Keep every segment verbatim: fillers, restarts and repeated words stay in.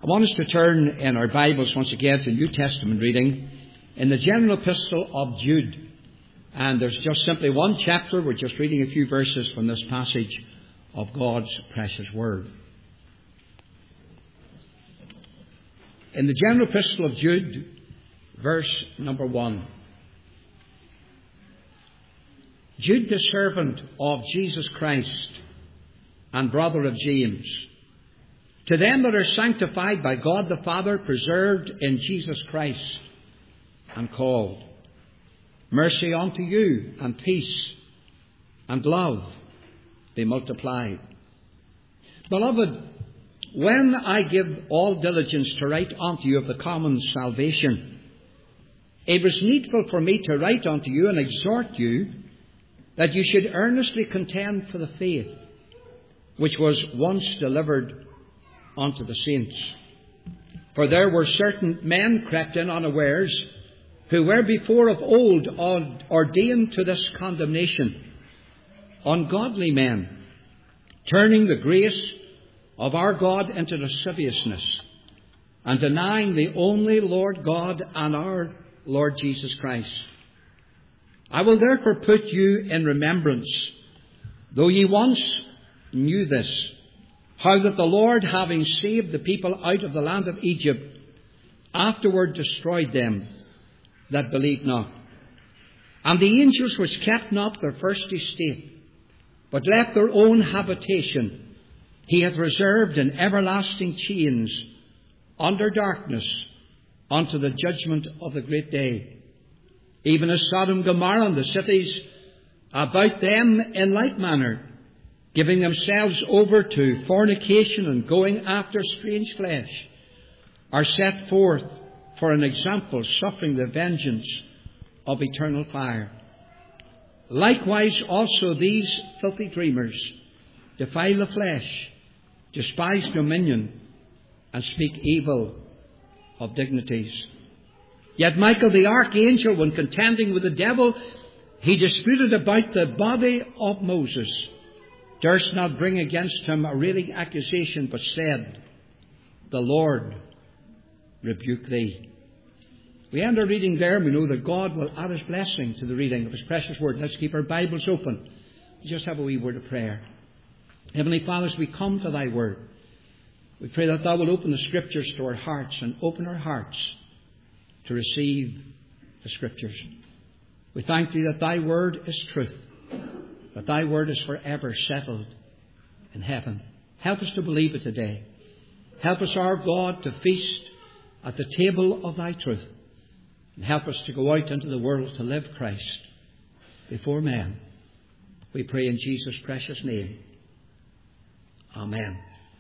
I want us to turn in our Bibles once again to New Testament reading in the general epistle of Jude. And there's just simply one chapter. We're just reading a few verses from this passage of God's precious word. In the general epistle of Jude, verse number one. Jude, the servant of Jesus Christ and brother of James, to them that are sanctified by God the Father, preserved in Jesus Christ, and called, mercy unto you, and peace, and love be multiplied. Beloved, when I give all diligence to write unto you of the common salvation, it was needful for me to write unto you and exhort you that you should earnestly contend for the faith which was once delivered unto the saints. For there were certain men crept in unawares, who were before of old ordained to this condemnation, ungodly men, turning the grace of our God into lasciviousness, and denying the only Lord God and our Lord Jesus Christ. I will therefore put you in remembrance, though ye once knew this, how that the Lord, having saved the people out of the land of Egypt, afterward destroyed them that believed not. And the angels which kept not their first estate, but left their own habitation, he hath reserved in everlasting chains under darkness unto the judgment of the great day. Even as Sodom and Gomorrah and the cities about them in like manner, giving themselves over to fornication and going after strange flesh, are set forth for an example, suffering the vengeance of eternal fire. Likewise also these filthy dreamers defile the flesh, despise dominion, and speak evil of dignities. Yet Michael the archangel, when contending with the devil, he disputed about the body of Moses, durst not bring against him a railing accusation, but said, the Lord rebuke thee. We end our reading there. We know that God will add His blessing to the reading of His precious word. Let's keep our Bibles open. We just have a wee word of prayer. Heavenly Father, as we come to Thy word, we pray that Thou will open the Scriptures to our hearts and open our hearts to receive the Scriptures. We thank Thee that Thy word is truth, that Thy word is forever settled in heaven. Help us to believe it today. Help us, our God, to feast at the table of Thy truth. And help us to go out into the world to live Christ before men. We pray in Jesus' precious name. Amen.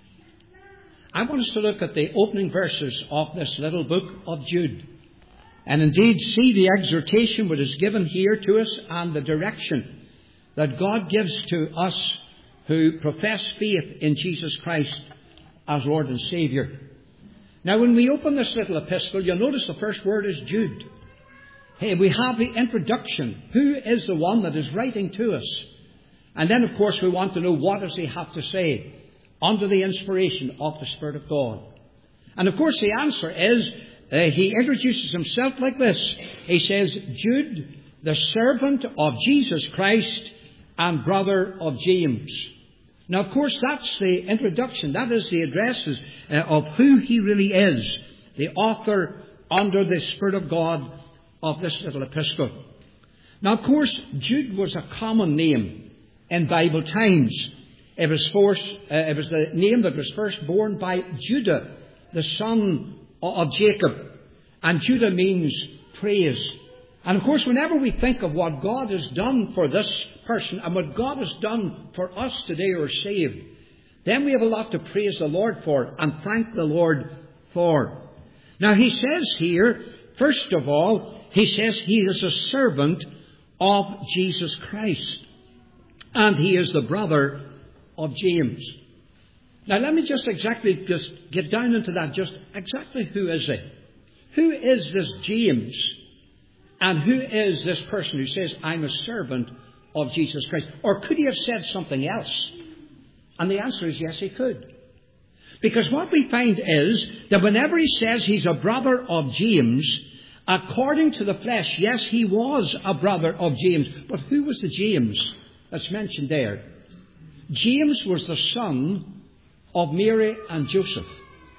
I want us to look at the opening verses of this little book of Jude, and indeed see the exhortation which is given here to us and the direction that God gives to us who profess faith in Jesus Christ as Lord and Saviour. Now, when we open this little epistle, you'll notice the first word is Jude. Hey, we have the introduction. Who is the one that is writing to us? And then, of course, we want to know, what does he have to say under the inspiration of the Spirit of God? And, of course, the answer is, uh, he introduces himself like this. He says, Jude, the servant of Jesus Christ and brother of James. Now, of course, that's the introduction. That is the addresses uh, of who he really is, the author under the Spirit of God of this little epistle. Now, of course, Jude was a common name in Bible times. It was, forced, uh, it was the name that was first borne by Judah, the son of Jacob. And Judah means praise. And, of course, whenever we think of what God has done for this person and what God has done for us today who are saved, then we have a lot to praise the Lord for and thank the Lord for. Now, he says here, first of all, he says he is a servant of Jesus Christ. And he is the brother of James. Now, let me just exactly just get down into that. Just exactly who is he? Who is this James? And who is this person who says, I'm a servant of Jesus Christ? Or could he have said something else? And the answer is yes, he could. Because what we find is that whenever he says he's a brother of James, according to the flesh, yes, he was a brother of James. But who was the James that's mentioned there? James was the son of Mary and Joseph.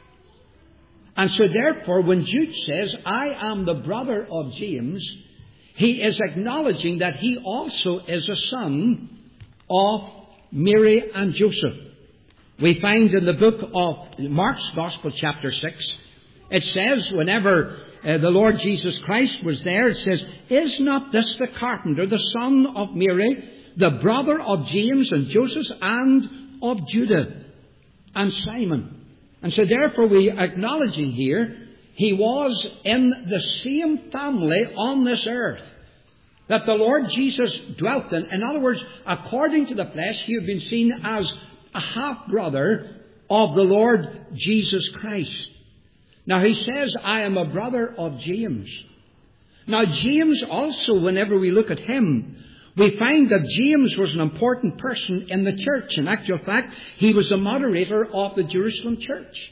And so therefore, when Jude says, I am the brother of James, he is acknowledging that he also is a son of Mary and Joseph. We find in the book of Mark's Gospel, chapter six, it says, whenever uh, the Lord Jesus Christ was there, it says, is not this the carpenter, the son of Mary, the brother of James and Joseph and of Judah and Simon? And so therefore we are acknowledging here, he was in the same family on this earth that the Lord Jesus dwelt in. In other words, according to the flesh, he had been seen as a half-brother of the Lord Jesus Christ. Now he says, I am a brother of James. Now James also, whenever we look at him, we find that James was an important person in the church. In actual fact, he was the moderator of the Jerusalem church.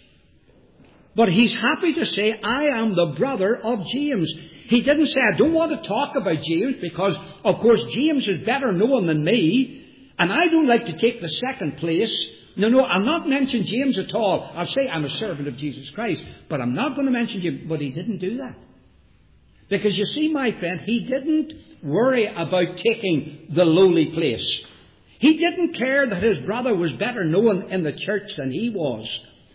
But he's happy to say, I am the brother of James. He didn't say, I don't want to talk about James because, of course, James is better known than me, and I don't like to take the second place. No, no, I'll not mention James at all. I'll say I'm a servant of Jesus Christ, but I'm not going to mention James. But he didn't do that. Because you see, my friend, he didn't worry about taking the lowly place. He didn't care that his brother was better known in the church than he was.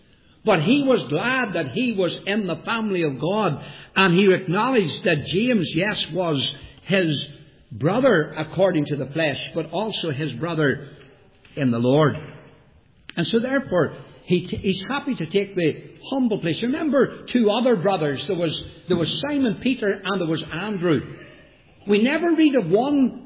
But he was glad that he was in the family of God. And he acknowledged that James, yes, was his brother according to the flesh, but also his brother in the Lord. And so therefore, he t- he's happy to take the humble place. Remember two other brothers. There was, there was Simon Peter and there was Andrew. We never read of one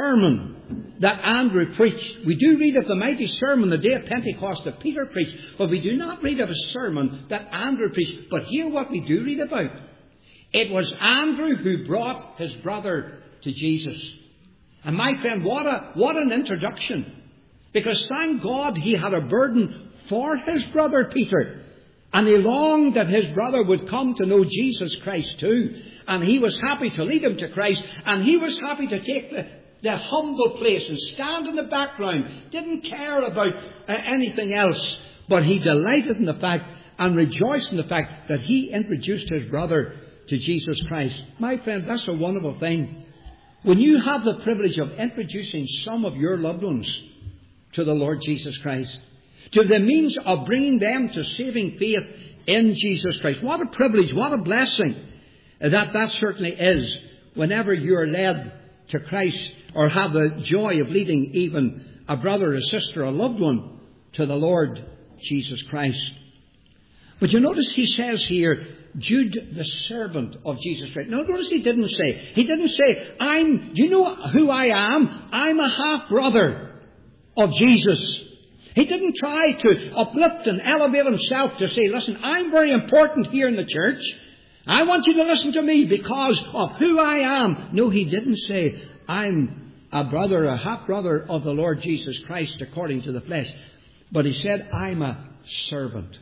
sermon that Andrew preached. We do read of the mighty sermon the day of Pentecost that Peter preached, but we do not read of a sermon that Andrew preached. But here what we do read about. It was Andrew who brought his brother to Jesus. And my friend, what a, what an introduction. Because thank God he had a burden for his brother Peter. And he longed that his brother would come to know Jesus Christ too. And he was happy to lead him to Christ. And he was happy to take the, the humble place and stand in the background. Didn't care about uh, anything else. But he delighted in the fact and rejoiced in the fact that he introduced his brother to Jesus Christ. My friend, that's a wonderful thing. When you have the privilege of introducing some of your loved ones to the Lord Jesus Christ, to the means of bringing them to saving faith in Jesus Christ. What a privilege, what a blessing that that certainly is whenever you're led to Christ or have the joy of leading even a brother, a sister, a loved one to the Lord Jesus Christ. But you notice he says here, Jude, the servant of Jesus Christ. Now notice he didn't say, he didn't say, I'm, do you know who I am? I'm a half-brother of Jesus. He didn't try to uplift and elevate himself to say, listen, I'm very important here in the church. I want you to listen to me because of who I am. No, he didn't say, I'm a brother, a half-brother of the Lord Jesus Christ according to the flesh. But he said, I'm a servant.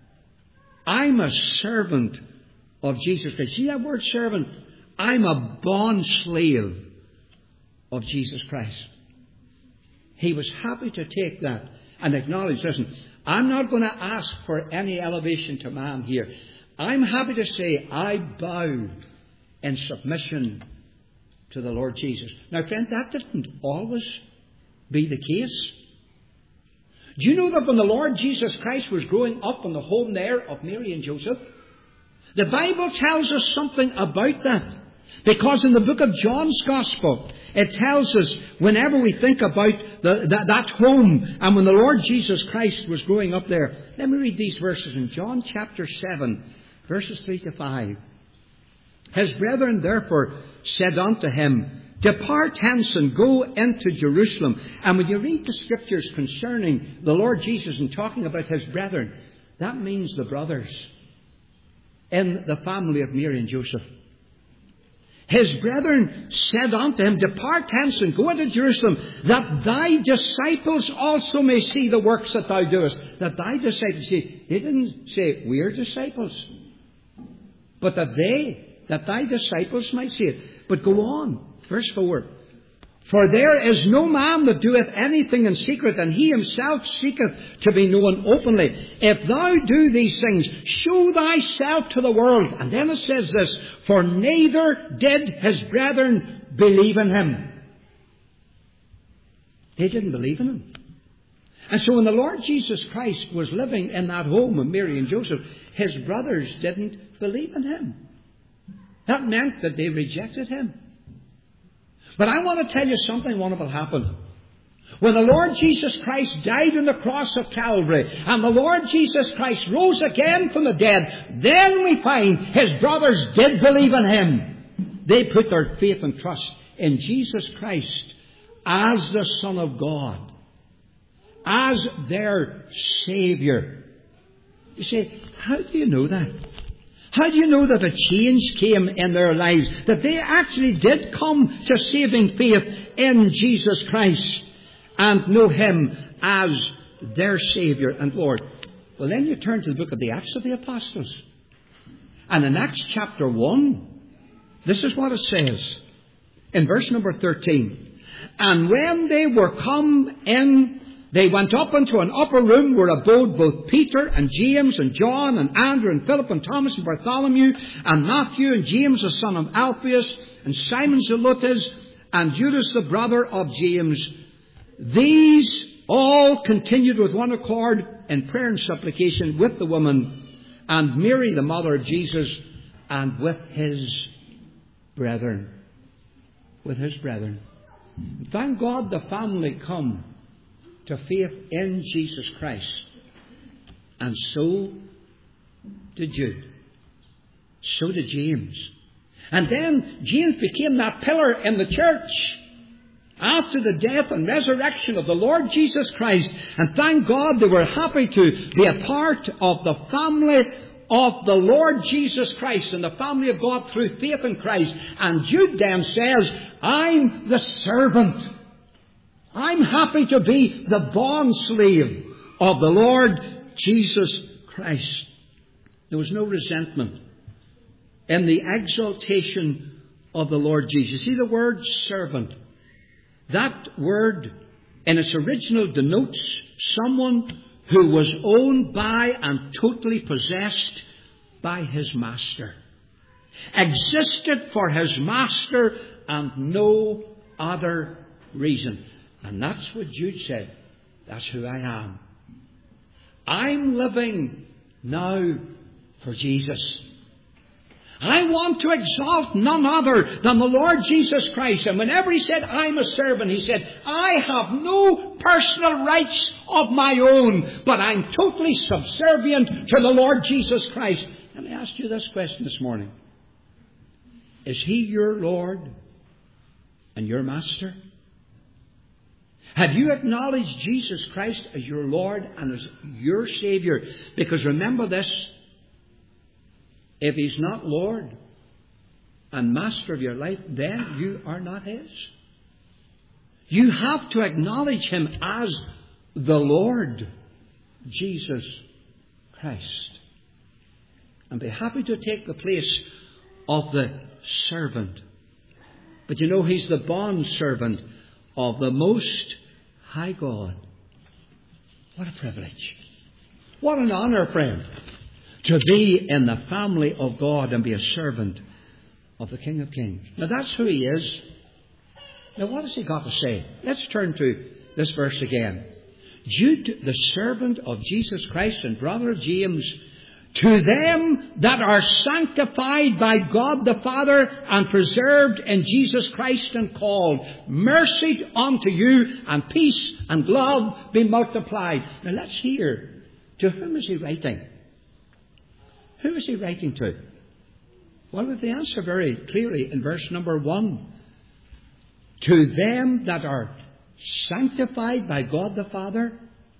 I'm a servant of Jesus Christ. See that word servant? I'm a bond slave of Jesus Christ. He was happy to take that and acknowledge, listen, I'm not going to ask for any elevation to man here. I'm happy to say I bow in submission to the Lord Jesus. Now, friend, that didn't always be the case. Do you know that when the Lord Jesus Christ was growing up in the home there of Mary and Joseph, the Bible tells us something about that. Because in the book of John's Gospel, it tells us whenever we think about the, that, that home and when the Lord Jesus Christ was growing up there. Let me read these verses in John chapter seven, verses three to five. His brethren therefore said unto him, Depart hence and go into Jerusalem. And when you read the scriptures concerning the Lord Jesus and talking about his brethren, that means the brothers in the family of Mary and Joseph. his brethren said unto him, Depart hence and go into Jerusalem, that thy disciples also may see the works that thou doest. That thy disciples see. He didn't say, we are disciples. But that they, that thy disciples might see it. But go on. Verse four. For there is no man that doeth anything in secret, and he himself seeketh to be known openly. If thou do these things, show thyself to the world. And then it says this, For neither did his brethren believe in him. They didn't believe in him. And so when the Lord Jesus Christ was living in that home of Mary and Joseph, his brothers didn't believe in him. That meant that they rejected him. But I want to tell you something wonderful happened. When the Lord Jesus Christ died on the cross of Calvary, and the Lord Jesus Christ rose again from the dead, then we find his brothers did believe in him. They put their faith and trust in Jesus Christ as the Son of God, as their Saviour. You say, how do you know that? How do you know that a change came in their lives? That they actually did come to saving faith in Jesus Christ and know him as their Saviour and Lord? Well, then you turn to the book of the Acts of the Apostles. And in Acts chapter one, this is what it says in verse number thirteen. And when they were come in, they went up into an upper room where abode both Peter and James and John and Andrew and Philip and Thomas and Bartholomew and Matthew and James the son of Alphaeus and Simon Zelotes and Judas the brother of James. These all continued with one accord in prayer and supplication with the woman and Mary the mother of Jesus and with his brethren. With his brethren. Thank God the family come to faith in Jesus Christ. And so did Jude. So did James. And then James became that pillar in the church after the death and resurrection of the Lord Jesus Christ. And thank God they were happy to be a part of the family of the Lord Jesus Christ and the family of God through faith in Christ. And Jude then says, I'm the servant. I'm happy to be the bond slave of the Lord Jesus Christ. There was no resentment in the exaltation of the Lord Jesus. See the word servant. That word in its original denotes someone who was owned by and totally possessed by his master. Existed for his master and no other reason. And that's what Jude said. That's who I am. I'm living now for Jesus. I want to exalt none other than the Lord Jesus Christ. And whenever he said, I'm a servant, he said, I have no personal rights of my own, but I'm totally subservient to the Lord Jesus Christ. Let me ask you this question this morning. Is he your Lord and your master? Have you acknowledged Jesus Christ as your Lord and as your Saviour? Because remember this, if he's not Lord and master of your life, then you are not his. You have to acknowledge him as the Lord Jesus Christ. And be happy to take the place of the servant. But you know, he's the bond servant of the Most High God. What a privilege. What an honour, friend, to be in the family of God and be a servant of the King of Kings. Now that's who he is. Now what has he got to say? Let's turn to this verse again. Jude, the servant of Jesus Christ and brother of James, to them that are sanctified by God the Father and preserved in Jesus Christ and called, mercy unto you and peace and love be multiplied. Now let's hear. To whom is he writing? Who is he writing to? Well, the answer very clearly in verse number one. To them that are sanctified by God the Father,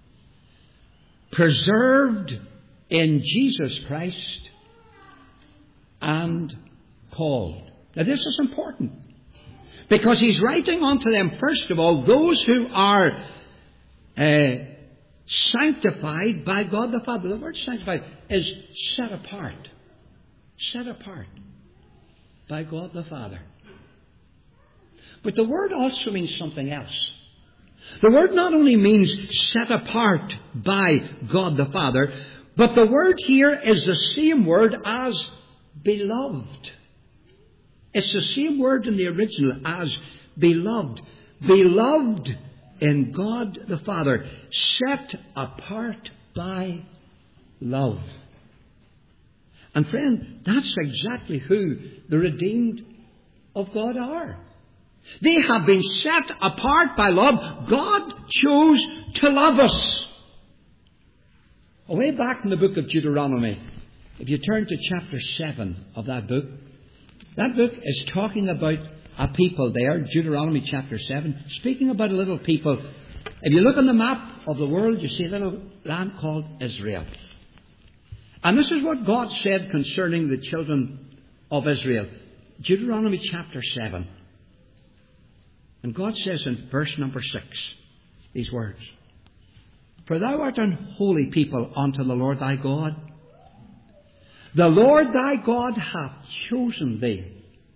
preserved in Jesus Christ, and called. Now this is important, because he's writing unto them, first of all, those who are uh, sanctified by God the Father. The word sanctified is set apart. Set apart by God the Father. But the word also means something else. The word not only means set apart by God the Father, but the word here is the same word as beloved. It's the same word in the original as beloved. Beloved in God the Father. Set apart by love. And friend, that's exactly who the redeemed of God are. They have been set apart by love. God chose to love us. Way back in the book of Deuteronomy, if you turn to chapter seven of that book, that book is talking about a people there, Deuteronomy chapter seven, speaking about a little people. If you look on the map of the world, you see a little land called Israel. And this is what God said concerning the children of Israel. Deuteronomy chapter seven. And God says in verse number six, these words, For thou art an holy people unto the Lord thy God. The Lord thy God hath chosen thee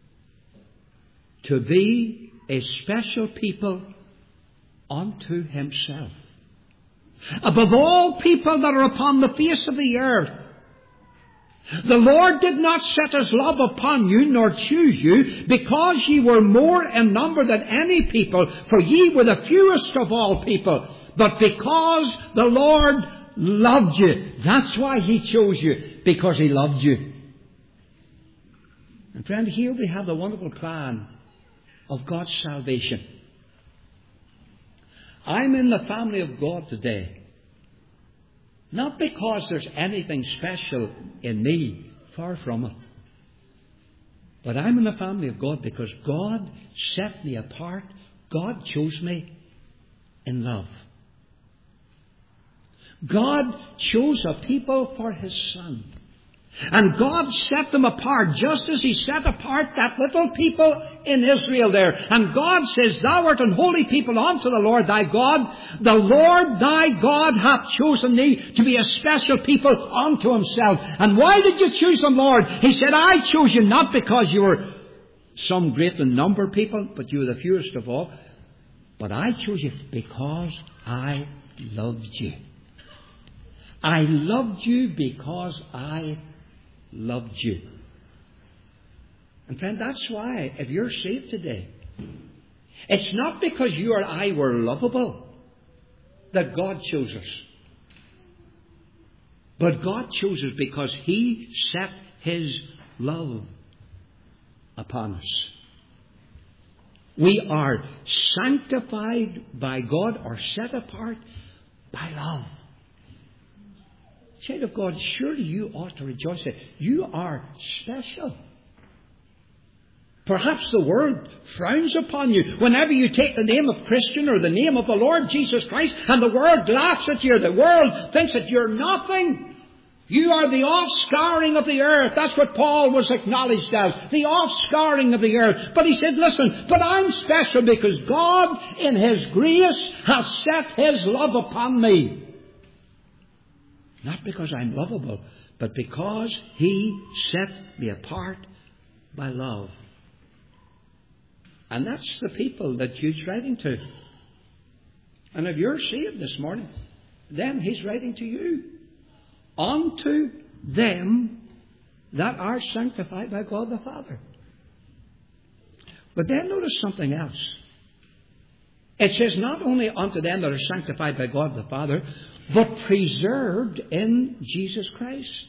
to be a special people unto himself, above all people that are upon the face of the earth. The Lord did not set his love upon you, nor choose you, because ye were more in number than any people, for ye were the fewest of all people, but because the Lord loved you. That's why he chose you, because he loved you. And friend, here we have the wonderful plan of God's salvation. I'm in the family of God today. Not because there's anything special in me, far from it. But I'm in the family of God because God set me apart. God chose me in love. God chose a people for his Son. And God set them apart just as he set apart that little people in Israel there. And God says, Thou art an holy people unto the Lord thy God. The Lord thy God hath chosen thee to be a special people unto himself. And why did you choose them, Lord? He said, I chose you not because you were some great in number people, but you were the fewest of all. But I chose you because I loved you. I loved you because I loved you. And friend, that's why if you're saved today, it's not because you or I were lovable that God chose us. But God chose us because he set his love upon us. We are sanctified by God, or set apart by love. Child of God, surely you ought to rejoice that you are special. Perhaps the world frowns upon you whenever you take the name of Christian or the name of the Lord Jesus Christ, and the world laughs at you. The world thinks that you're nothing. You are the offscouring of the earth. That's what Paul was acknowledged as, the offscouring of the earth. But he said, listen, but I'm special because God in his grace has set his love upon me. Not because I'm lovable, but because he set me apart by love. And that's the people that Jude's writing to. And if you're saved this morning, then he's writing to you. Unto them that are sanctified by God the Father. But then notice something else. It says not only unto them that are sanctified by God the Father, but preserved in Jesus Christ.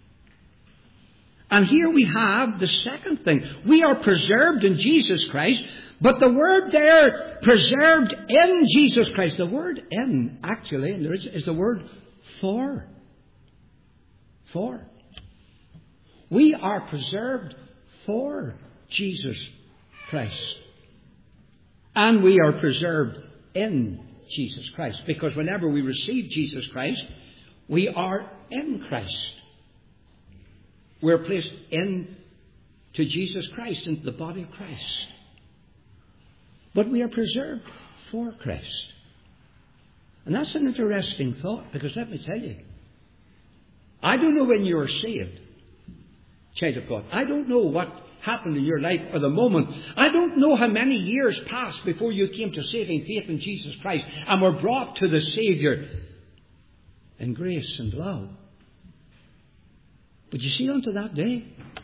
And here we have the second thing. We are preserved in Jesus Christ, but the word there, preserved in Jesus Christ, the word in, actually, and there is, is the word for. For. We are preserved for Jesus Christ. And we are preserved in Jesus Christ. Because whenever we receive Jesus Christ, we are in Christ. We're placed into to Jesus Christ, into the body of Christ. But we are preserved for Christ. And that's an interesting thought, because let me tell you, I don't know when you were saved, child of God. I don't know what happened in your life or the moment. I don't know how many years passed before you came to saving faith in Jesus Christ and were brought to the Saviour in grace and love. But you see, unto that day,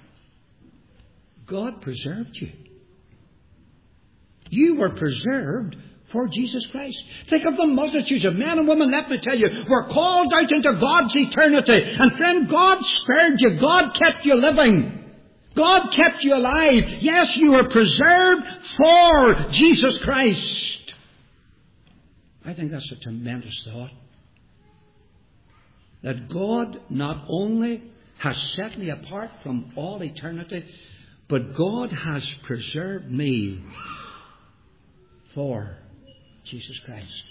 God preserved you. You were preserved for Jesus Christ. Think of the multitudes of men and women, let me tell you, were called out into God's eternity. And friend, God spared you. God kept you living. God kept you alive. Yes, you were preserved for Jesus Christ. I think that's a tremendous thought. That God not only has set me apart from all eternity, but God has preserved me for Jesus Christ.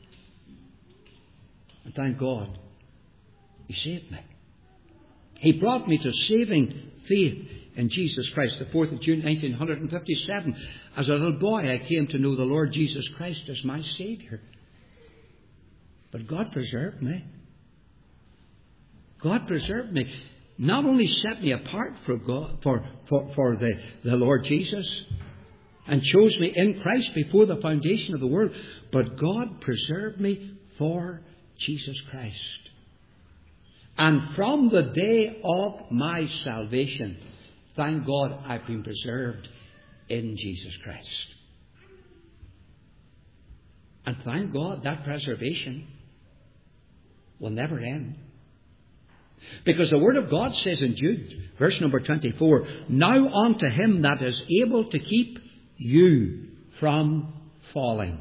And thank God, He saved me. He brought me to saving faith in Jesus Christ. The fourth of June nineteen fifty-seven, as a little boy, I came to know the Lord Jesus Christ as my Saviour. But God preserved me. God preserved me. Not only set me apart for God, for, for, for the, the Lord Jesus, and chose me in Christ before the foundation of the world, but God preserved me for Jesus Christ. And from the day of my salvation, thank God, I've been preserved in Jesus Christ. And thank God that preservation will never end. Because the Word of God says in Jude, verse number twenty-four, now unto Him that is able to keep you from falling.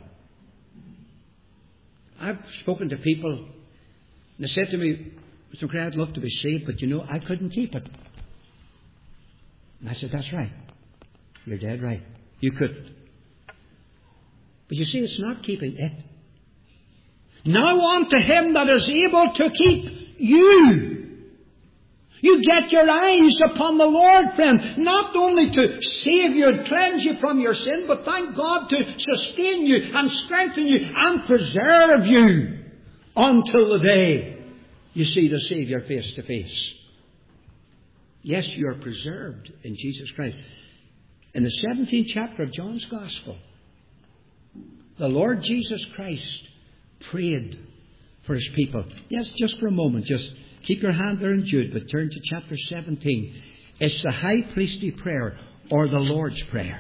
I've spoken to people, and they said to me, Mister Gray, I'd love to be saved, but you know, I couldn't keep it. And I said, that's right. You're dead right. You couldn't. But you see, it's not keeping it. Now unto Him that is able to keep you. You get your eyes upon the Lord, friend, not only to save you and cleanse you from your sin, but thank God to sustain you and strengthen you and preserve you until the day you see the Saviour face to face. Yes, you are preserved in Jesus Christ. In the seventeenth chapter of John's Gospel, the Lord Jesus Christ prayed for His people. Yes, just for a moment, just keep your hand there in Jude, but turn to chapter seventeen. It's the high priestly prayer, or the Lord's Prayer.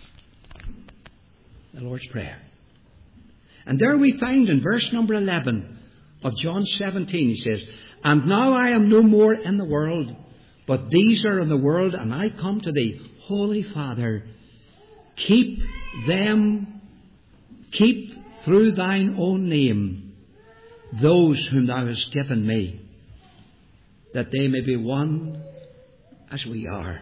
The Lord's Prayer. And there we find in verse number eleven of John seventeen, he says, and now I am no more in the world, but these are in the world, and I come to Thee, Holy Father. Keep them, keep through Thine own name those whom Thou hast given me, that they may be one as we are.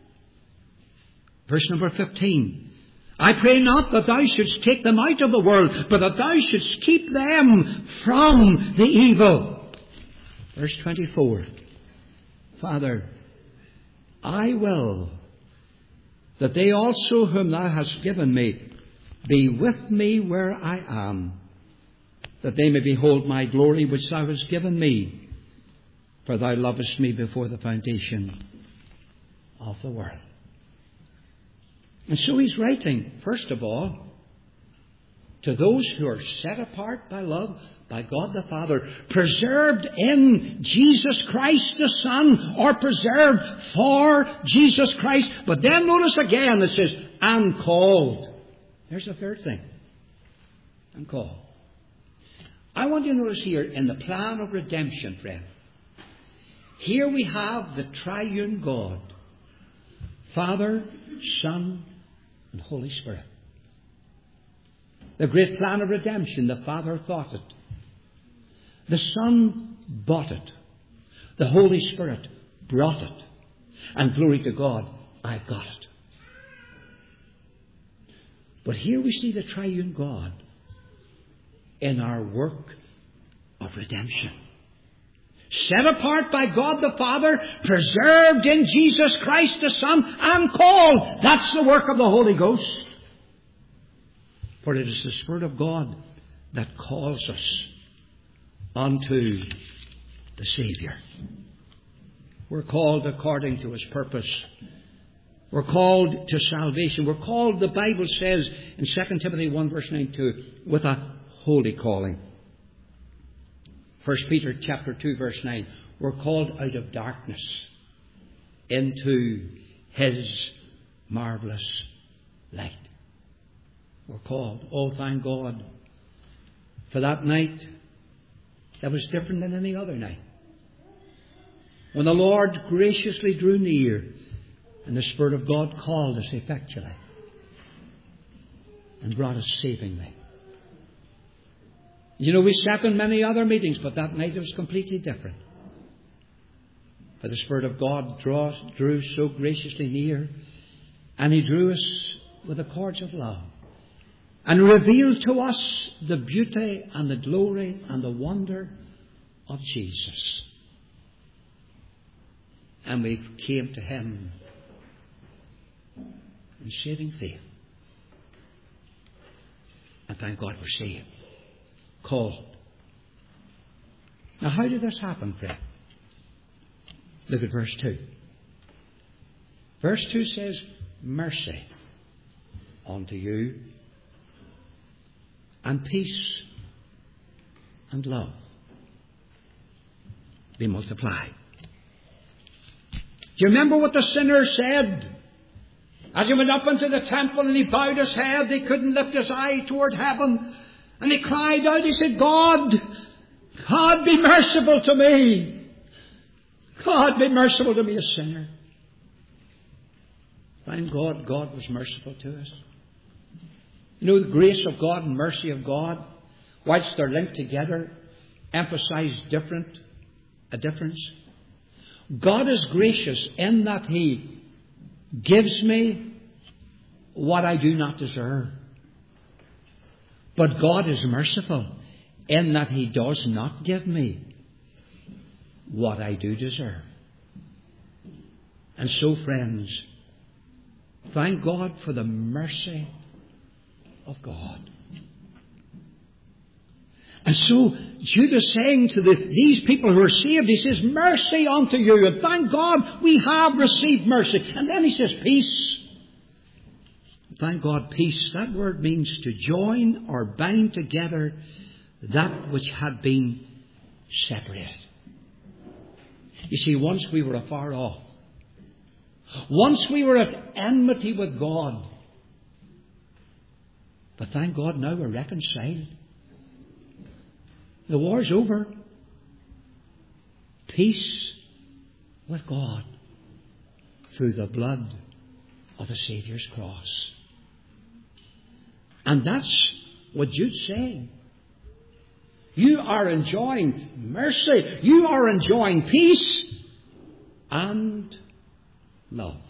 Verse number fifteen. I pray not that Thou shouldst take them out of the world, but that Thou shouldst keep them from the evil. Verse twenty-four. Father, I will that they also whom Thou hast given me be with me where I am, that they may behold my glory which Thou hast given me, for Thou lovest me before the foundation of the world. And so he's writing, first of all, to those who are set apart by love, by God the Father, preserved in Jesus Christ the Son, or preserved for Jesus Christ. But then notice again it says, and called. There's the third thing. And called. I want you to notice here in the plan of redemption, friend, here we have the triune God, Father, Son, and Holy Spirit. The great plan of redemption, the Father thought it. The Son bought it. The Holy Spirit brought it. And glory to God, I've got it. But here we see the triune God in our work of redemption. set apart by God the Father, preserved in Jesus Christ the Son, and called. That's the work of the Holy Ghost. For it is the Spirit of God that calls us unto the Saviour. We're called according to His purpose. We're called to salvation. We're called, the Bible says in Second Timothy one verse nine, to with a holy calling. First Peter chapter two verse nine. We're called out of darkness into His marvellous light. We're called. Oh, thank God for that night that was different than any other night. When the Lord graciously drew near and the Spirit of God called us effectually and brought us savingly. You know, we sat in many other meetings, but that night it was completely different. For the Spirit of God draw, drew so graciously near, and He drew us with the cords of love, and revealed to us the beauty and the glory and the wonder of Jesus. And we came to Him in saving faith. And thank God we're saved. Called. Now how did this happen, friend? Look at verse two. Verse two says, mercy unto you, and peace and love be multiplied. Do you remember what the sinner said? As he went up into the temple and he bowed his head, he couldn't lift his eye toward heaven. And he cried out, he said, God, God be merciful to me. God be merciful to me, a sinner. Thank God, God was merciful to us. You know, the grace of God and mercy of God, whilst they're linked together, emphasize different, a difference. God is gracious in that He gives me what I do not deserve. But God is merciful in that He does not give me what I do deserve. And so, friends, thank God for the mercy of God. And so Jude is saying to the, these people who are saved, he says, mercy unto you. And thank God we have received mercy. And then he says, peace. Thank God, peace. That word means to join or bind together that which had been separated. You see, once we were afar off. Once we were at enmity with God. But thank God now we're reconciled. The war's over. Peace with God through the blood of the Saviour's cross. And that's what Jude's saying. You are enjoying mercy. You are enjoying peace and love.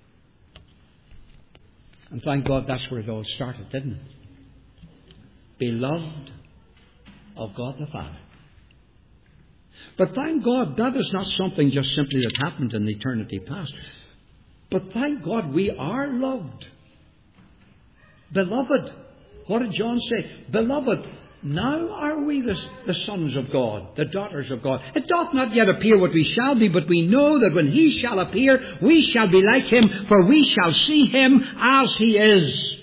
And thank God that's where it all started, didn't it? Beloved of God the Father. But thank God that is not something just simply that happened in eternity past. But thank God we are loved. Beloved. What did John say? Beloved, now are we the, the sons of God, the daughters of God. It doth not yet appear what we shall be, but we know that when He shall appear, we shall be like Him, for we shall see Him as He is.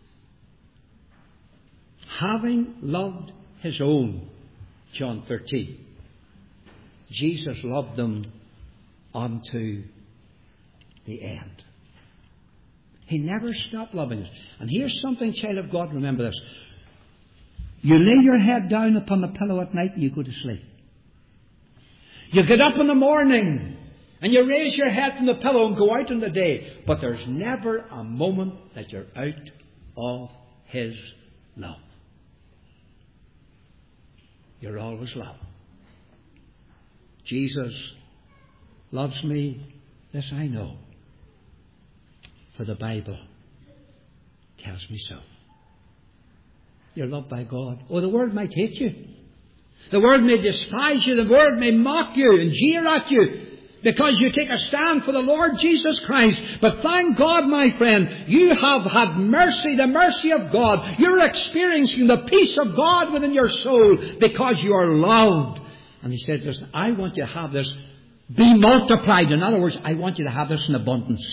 Having loved His own, John thirteen. Jesus loved them unto the end. He never stopped loving us. And here's something, child of God, remember this. You lay your head down upon the pillow at night and you go to sleep. You get up in the morning and you raise your head from the pillow and go out in the day. But there's never a moment that you're out of His love. You're always loved. Jesus loves me, this I know. For the Bible tells me so. You're loved by God. Oh, the world might hate you. The world may despise you. The world may mock you and jeer at you because you take a stand for the Lord Jesus Christ. But thank God, my friend, you have had mercy, the mercy of God. You're experiencing the peace of God within your soul because you are loved. And he said, listen, I want you to have this be multiplied. In other words, I want you to have this in abundance.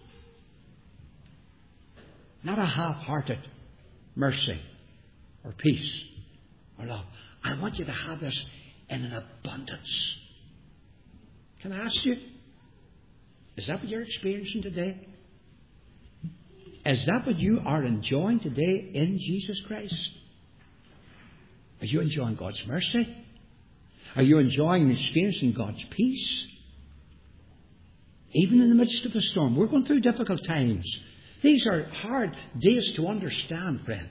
Not a half-hearted mercy or peace or love. I want you to have this in an abundance. Can I ask you, is that what you're experiencing today? Is that what you are enjoying today in Jesus Christ? Are you enjoying God's mercy? Are you enjoying and experiencing God's peace? Even in the midst of the storm. We're going through difficult times. These are hard days to understand, friend.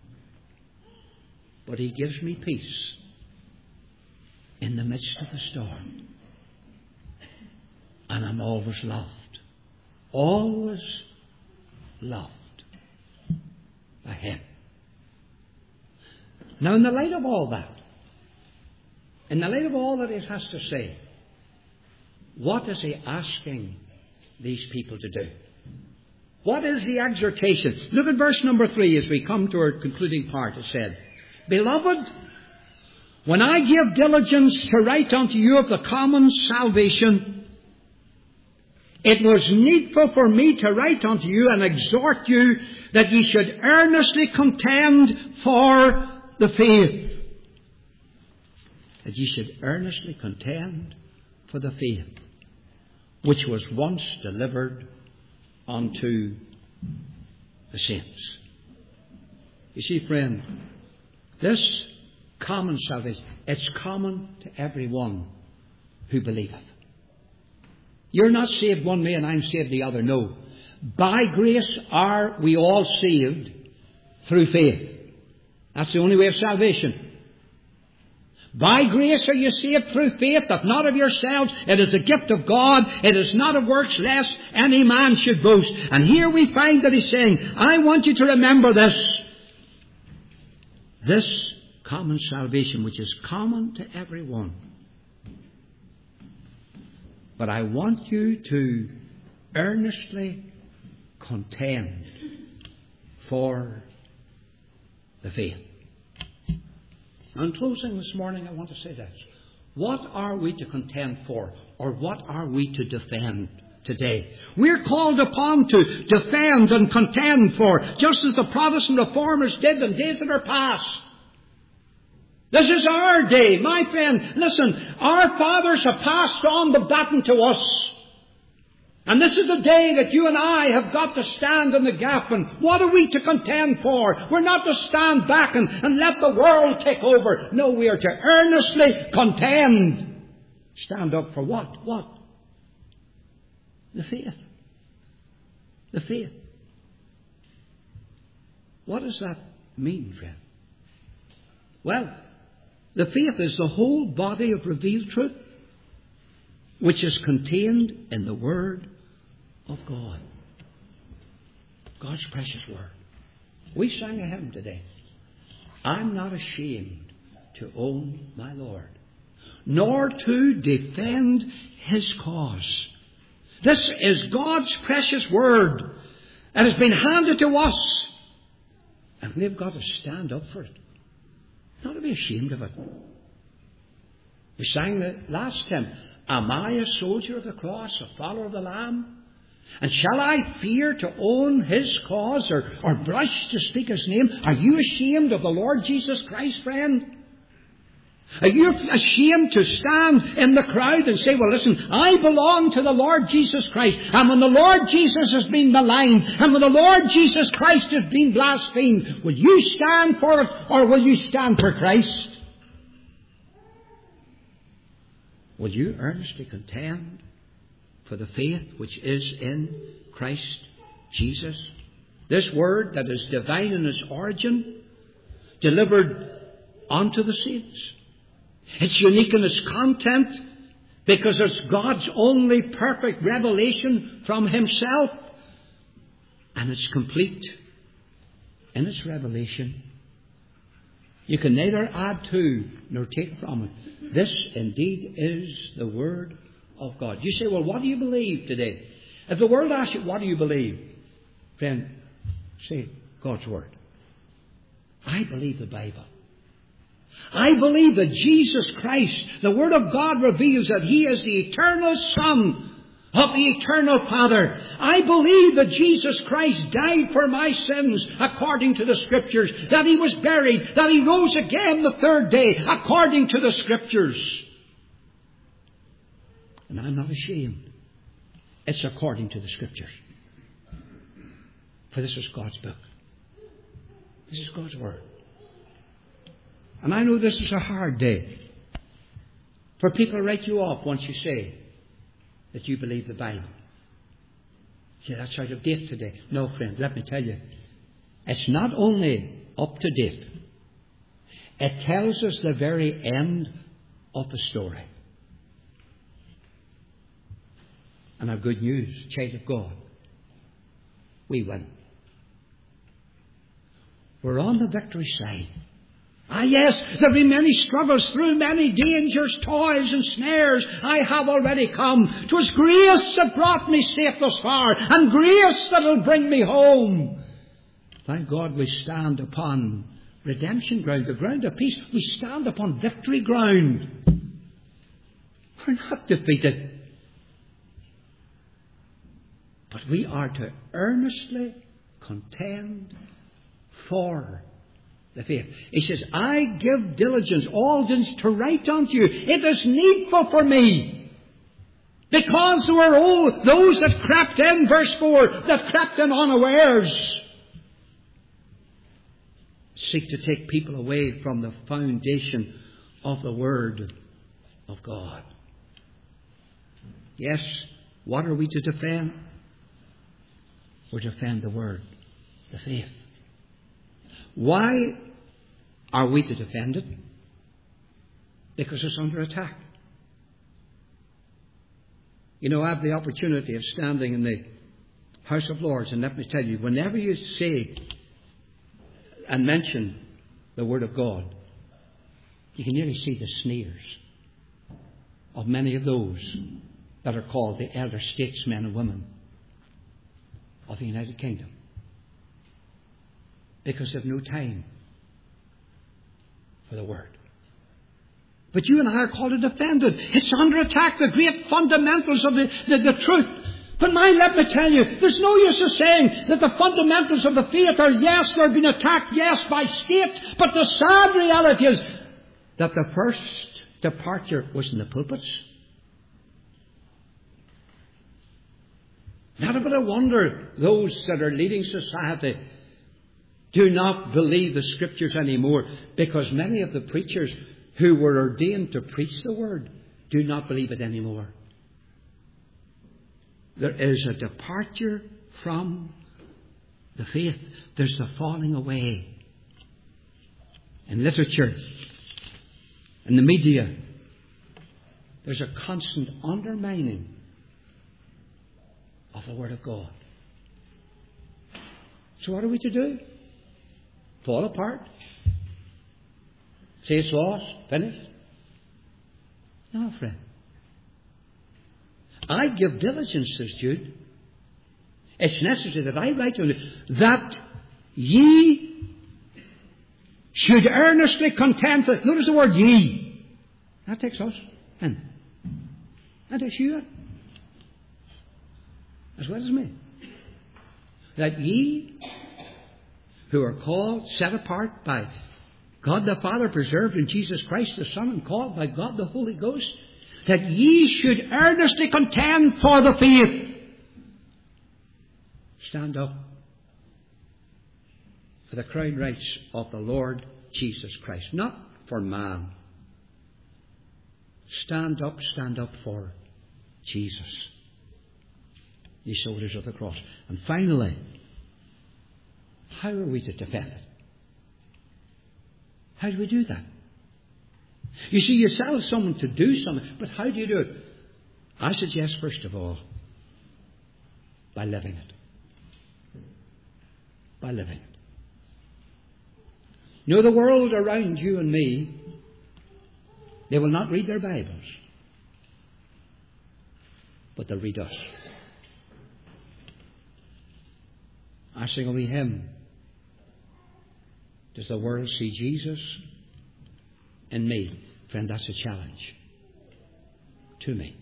But He gives me peace in the midst of the storm. And I'm always loved. Always loved by Him. Now, in the light of all that, in the light of all that He has to say, what is He asking these people to do? What is the exhortation? Look at verse number three as we come to our concluding part. It said, Beloved, when I give diligence to write unto you of the common salvation, it was needful for me to write unto you and exhort you that ye should earnestly contend for the faith. That ye should earnestly contend for the faith which was once delivered unto the saints. You see, friend, this common salvation, it's common to everyone who believeth. You're not saved one way and I'm saved the other. No. By grace are we all saved through faith. That's the only way of salvation. By grace are you saved through faith, that not of yourselves. It is a gift of God. It is not of works, lest any man should boast. And here we find that He's saying, I want you to remember this. This common salvation, which is common to everyone. But I want you to earnestly contend for the faith. In closing this morning, I want to say this. What are we to contend for? Or what are we to defend today? We're called upon to defend and contend for, just as the Protestant reformers did in days that are past. This is our day, my friend. Listen, our fathers have passed on the baton to us. And this is the day that you and I have got to stand in the gap. And what are we to contend for? We're not to stand back and, and let the world take over. No, we are to earnestly contend. Stand up for what? What? The faith. The faith. What does that mean, friend? Well, the faith is the whole body of revealed truth, which is contained in the Word of God. God's precious Word. We sang a hymn today. I'm not ashamed to own my Lord, nor to defend His cause. This is God's precious Word. It has been handed to us. And we've got to stand up for it. Not to be ashamed of it. We sang the last hymn, Am I a soldier of the cross, a follower of the Lamb? And shall I fear to own His cause, or, or blush to speak His name? Are you ashamed of the Lord Jesus Christ, friend? Are you ashamed to stand in the crowd and say, well, listen, I belong to the Lord Jesus Christ. And when the Lord Jesus has been maligned, and when the Lord Jesus Christ has been blasphemed, will you stand for it, or will you stand for Christ? Will you earnestly contend for the faith which is in Christ Jesus? This Word that is divine in its origin, delivered unto the saints. It's unique in its content because it's God's only perfect revelation from Himself. And it's complete in its revelation. You can neither add to nor take from it. This indeed is the Word of God. You say, well, what do you believe today? If the world asks you, what do you believe? Friend, say God's Word. I believe the Bible. I believe that Jesus Christ, the Word of God, reveals that He is the eternal Son of the eternal Father. I believe that Jesus Christ died for my sins according to the Scriptures, that He was buried, that He rose again the third day according to the Scriptures. And I'm not ashamed. It's according to the Scriptures. For this is God's book. This is God's Word. And I know this is a hard day for people to write you off once you say that you believe the Bible. You say, that's out of date today. No, friend, let me tell you. It's not only up to date. It tells us the very end of the story. And I've good news, child of God. We win. We're on the victory side. Ah, yes, there be many struggles through many dangers, toils and snares. I have already come. 'Twas grace that brought me safe thus far, and grace that'll bring me home. Thank God we stand upon redemption ground, the ground of peace. We stand upon victory ground. We're not defeated. But we are to earnestly contend for the faith. He says, I give diligence, all diligence to write unto you. It is needful for me. Because there were all those that crept in, verse four, that crept in unawares. Seek to take people away from the foundation of the Word of God. Yes, what are we to defend? We're to defend the Word, the faith. Why are we to defend it? Because it's under attack. You know, I have the opportunity of standing in the House of Lords, and let me tell you, whenever you say and mention the Word of God, you can nearly see the sneers of many of those that are called the elder statesmen and women of the United Kingdom. Because they have no time for the Word. But you and I are called to defend it. It's under attack, the great fundamentals of the, the, the truth. But my, let me tell you, there's no use of saying that the fundamentals of the faith are, yes, they're being attacked, yes, by state. But the sad reality is that the first departure was in the pulpits. Not a bit of wonder those that are leading society do not believe the Scriptures anymore, because many of the preachers who were ordained to preach the Word do not believe it anymore. There is a departure from the faith. There's the falling away. In literature, in the media, there's a constant undermining of the Word of God. So what are we to do? Fall apart? Say it's lost? Finished? No, friend. I give diligence, says Jude. It's necessary that I write to you that ye should earnestly contend for. Notice the word ye. That takes us in. That takes you in. As well as me. That ye who are called, set apart by God the Father, preserved in Jesus Christ the Son, and called by God the Holy Ghost, that ye should earnestly contend for the faith. Stand up for the crown rights of the Lord Jesus Christ, not for man. Stand up, stand up for Jesus, ye soldiers of the cross. And finally, how are we to defend it? How do we do that? You see, you tell someone to do something, but how do you do it? I suggest, first of all, by living it. By living it. You know, the world around you and me, they will not read their Bibles, but they'll read us. I sing a wee hymn. Does the world see Jesus in me? Friend, that's a challenge to me.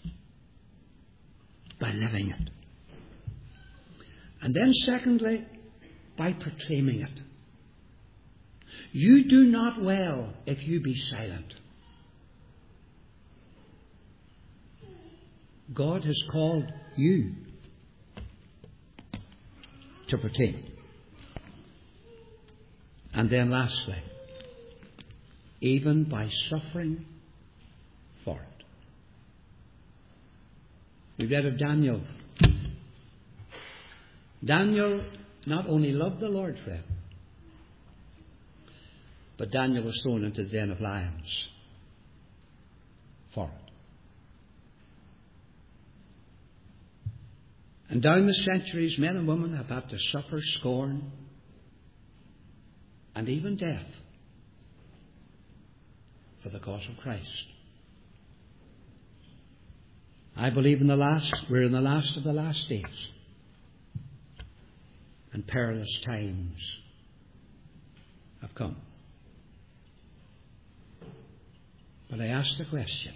By living it. And then secondly, by proclaiming it. You do not well if you be silent. God has called you to proclaim. And then lastly, even by suffering for it. We read of Daniel. Daniel not only loved the Lord, friend, but Daniel was thrown into the den of lions for it. And down the centuries, men and women have had to suffer scorn and even death for the cause of Christ. I believe in the last, we're in the last of the last days. And perilous times have come. But I ask the question,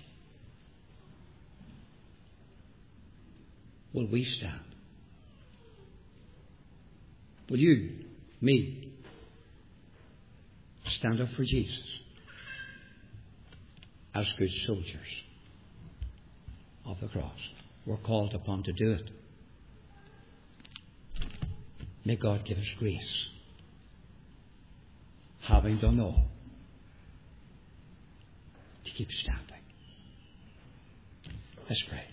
will we stand? Will you, me, stand up for Jesus as good soldiers of the cross? We're called upon to do it. May God give us grace, having done all, to keep standing. Let's pray.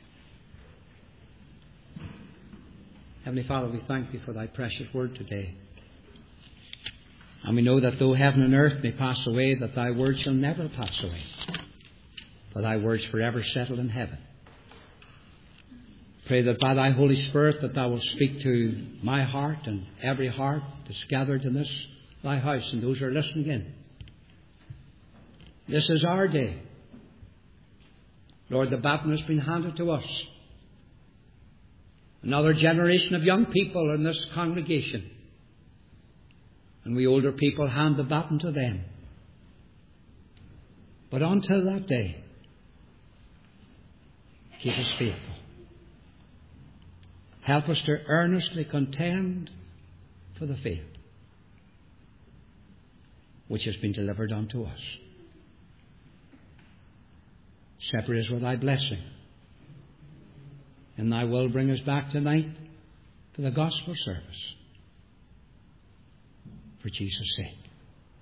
Heavenly Father, we thank Thee for Thy precious word today. And we know that though heaven and earth may pass away, that Thy word shall never pass away. For Thy word's forever settled in heaven. Pray that by Thy Holy Spirit that Thou wilt speak to my heart and every heart that's gathered in this Thy house and those who are listening in. This is our day. Lord, the baton has been handed to us. Another generation of young people in this congregation. And we older people hand the baton to them. But until that day, keep us faithful. Help us to earnestly contend for the faith which has been delivered unto us. Separate us with Thy blessing. And Thy will bring us back tonight for the gospel service. For Jesus' sake.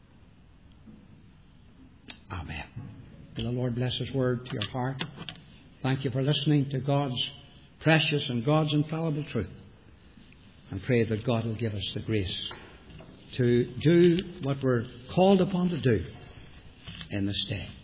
Amen. May the Lord bless His word to your heart. Thank you for listening to God's precious and God's infallible truth. And pray that God will give us the grace to do what we're called upon to do in this day.